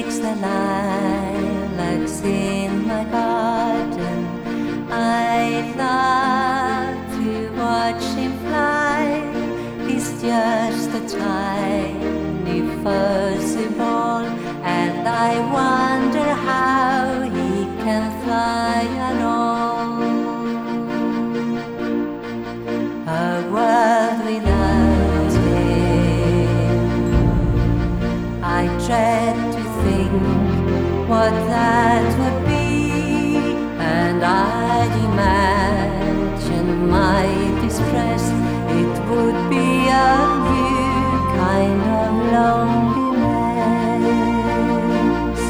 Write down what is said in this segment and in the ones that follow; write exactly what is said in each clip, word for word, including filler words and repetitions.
picks the lilacs in my garden. I love to watch him fly. He's just a tiny fuzzy ball, and I wonder how he can fly at all. A world without him, I dread to think what that would be, and I'd imagine my distress. It would be a new kind of loneliness.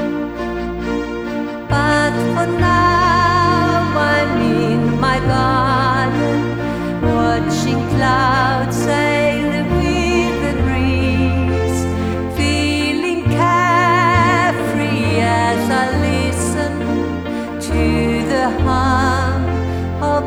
But for now I'm in my garden, watching clouds sail with the breeze, feeling carefree as I listen to the hum of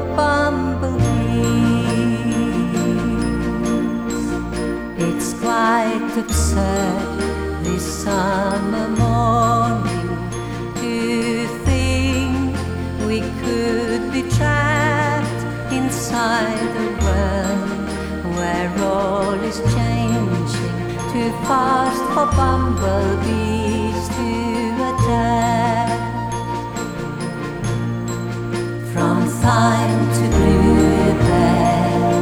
bumblebees. It's quite absurd this summer morning to think we could be trapped inside a world where all is changing too fast for bumblebees to adapt. From thyme to bluebell,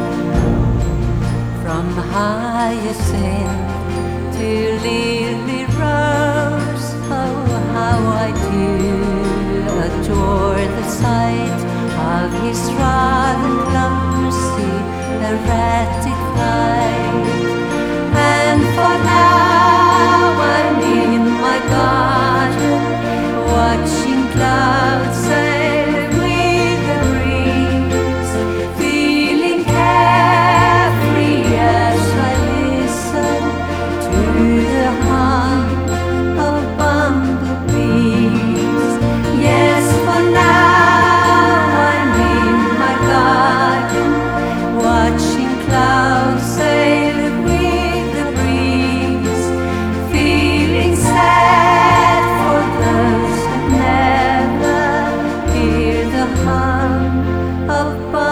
from hyacinth to lily rose, oh how I do adore the sight of his rather clumsy, erratic flight. And for now I'm in my garden, watching clouds sail with the breeze, feeling carefree as I listen to the hum of bumblebees. Yes, for now I'm in my garden, watching clouds sail with the breeze, feeling sad for those who never hear the hum of bumblebees.